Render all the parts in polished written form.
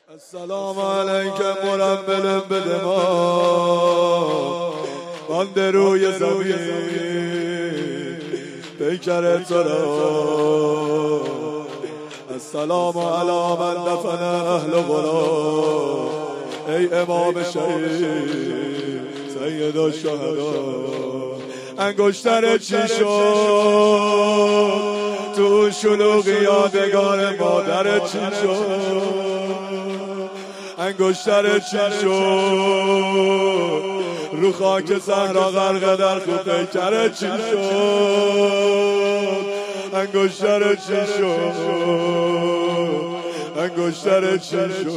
السلام علیکم مرمل بدما مانده روی زمین پیکر تو را. السلام علی من دفن اهل قرآن ای امام شهید سید الشهدا. انگشتر چی شد تو شلوغ یادگار مادر چی شد؟ انگشتر چی شد رو خاک صحرا غرق در خود پیکر چی شد؟ انگشتر چی شد؟ انگشتر چی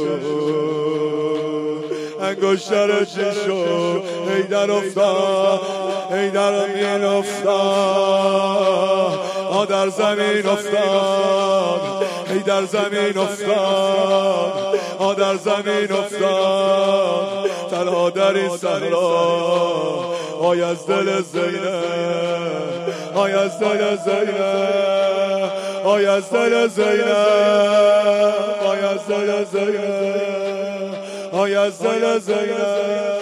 شد؟ انگشتر چی شد؟ حیدر افتاد، حیدر امین افتاد، در زمین افتاد، حیدر زمین افتاد، در زمین افتاد. تنها در این صحرا آی از دل زینب، آی از دل زینب، آی از دل زینب، آی از دل زینب، آی از دل زینب.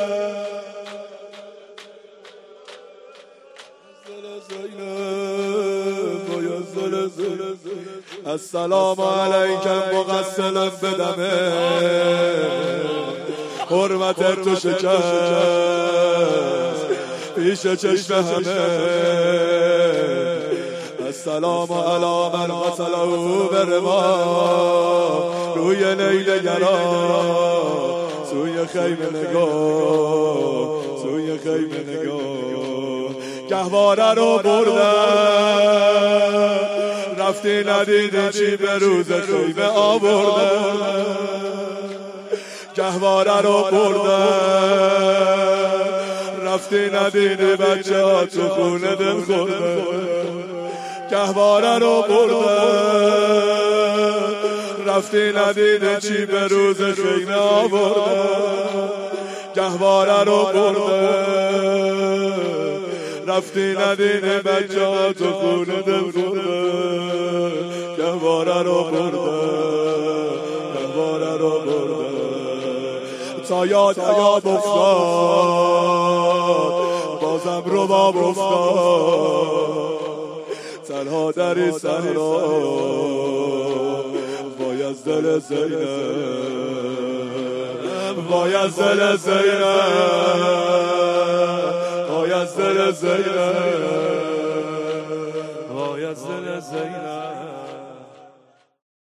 السلام علیکم مغسل بدمه حرمت تو شکست پیش چشم همه. السلام علی من قتله برما روی لیل گرا سوی خیمه نگاه، سوی خیمه نگاه. گهواره رو بردن رفتی ندیدی چی به روز خیمه آوردن. گهواره رو بردن رفتی ندیدی بچه ها تو خونه دل خوردن. گهواره رو بردن رفتی ندیدی چی به روز خیمه آوردن. گهواره رو بردن رفتی ندیدی بچه ها تو خونه دل خوردن. گهواره رو بردن، گهواره رو بردن تا یاد افتاد بازم رباب افتاد. تنها در این صحرا وای از دل زینب، وای از دل زینب، وای از دل زینب.